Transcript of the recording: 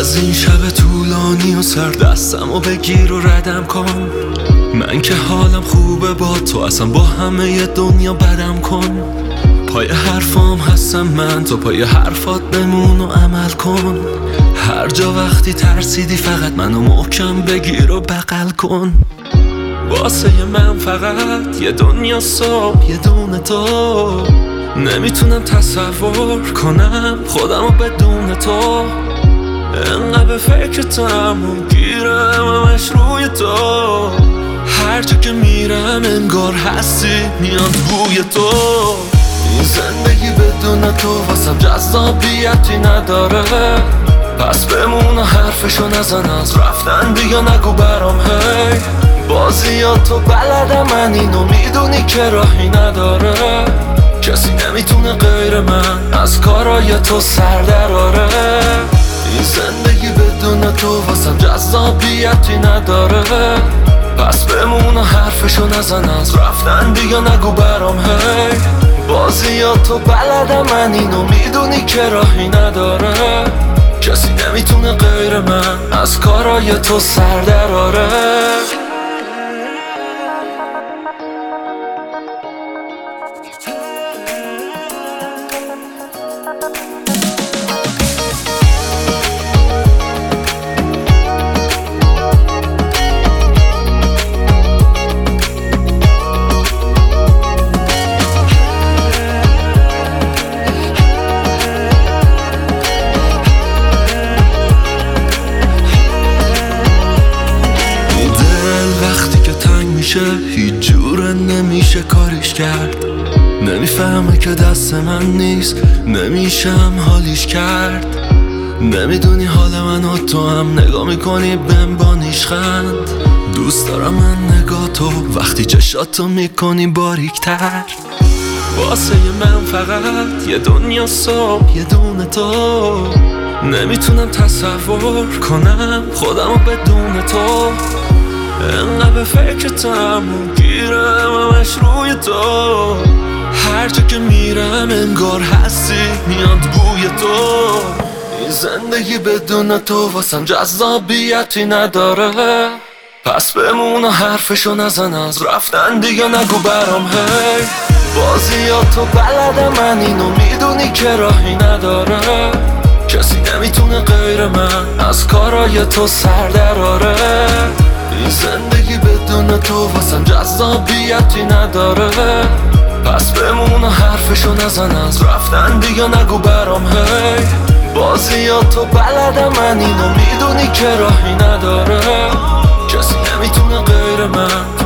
از این شب طولانی و سر دستمو بگیر و ردم کن. من که حالم خوبه با تو، اصلا با همه دنیا بدم کن. پای حرفام هستم من، تو پای حرفات بمون و عمل کن. هر جا وقتی ترسیدی فقط منو محکم بگیر و بغل کن. واسه من فقط یه دنیا صبح، یه دونه تو. نمیتونم تصور کنم خودمو بدون تو. انقدر به فکرتم و گیرم همش روی تو. هر جا که میرم انگار هستی، میاد بوی تو. این زندگی بدون تو واسم جذابیتی نداره. پس بمون و حرفشو نزن، از رفتن دیگه نگو برام. هی بازیاتو بلدم من، اینو میدونی که راهی نداره. کسی نمیتونه غیر من از کارای تو سر دراره. این زندگی بدون تو واسم جذابیتی نداره. پس بمون و حرفشو نزن، از رفتن دیگه نگو برام. هی بازیاتو بلدم من، اینو میدونی که راهی نداره. کسی نمیتونه غیر من از کارای تو سر دراره. هیچ جوره نمیشه کاریش کرد. نمیفهمه که دست من نیست، نمیشم حالیش کرد. نمیدونی حال من و تو هم نگاه میکنی بهم با نیشخند. دوست دارم من نگاه تو وقتی چشاتو میکنی باریکتر. واسه من فقط یه دنیا صبح، یه دونه تو. نمیتونم تصور کنم خودمو بدون تو. انقدر به فکرتم و گیرم همش روی تو. هر جا که میرم انگار هستی، میاد بوی تو. این زندگی بدون تو واسم جذابیتی نداره. پس بمون و حرفشو نزن، از رفتن دیگه نگو برام. هی بازیاتو بلدم من، اینو میدونی که راهی نداره. کسی نمیتونه غیر من از کارای تو سر دراره. این زندگی بدون تو واسم جذابیتی نداره. پس بمون و حرفشو نزن، از رفتن دیگه نگو برام. هی بازیاتو بلدم من، اینو میدونی که راهی نداره. کسی نمیتونه غیر من